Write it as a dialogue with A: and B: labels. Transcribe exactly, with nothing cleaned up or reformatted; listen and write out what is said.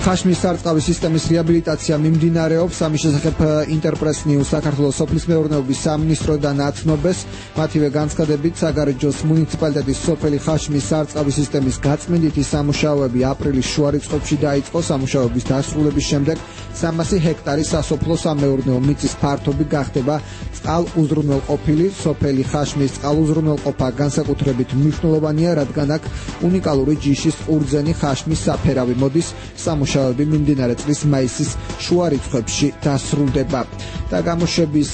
A: ხაშმის სარწყავი სისტემის რეაბილიტაცია მიმდინარეობს. ამის შესახებ ინტერპრეს ნიუს საქართველოს სოფლის მეურნეობის სამინისტროდან აცნობეს. მათივე განცხადებით, საგარეჯოს მუნიციპალიტეტის სოფელი ხაშმის სარწყავი სისტემის გაწმენდითი სამუშაოები აპრილის შუარიცხვებში დაიწყო. სამუშაოების დასრულების შემდეგ სამასი ჰექტარი სასოფლო-სამეურნეო მიწის ფართობი გახდება წყალუზრუნველყოფილი. სოფელი ხაშმის წყალუზრუნველყოფა განსაკუთრებით მნიშვნელოვანია, რადგან აქ უნიკალური ჯიშის ყურძენი ხაშმის საფერავი მოდის. სამუშაოები მიმდინარე წლის მაისის შუა რიცხვებში დასრულდება და გამოშვების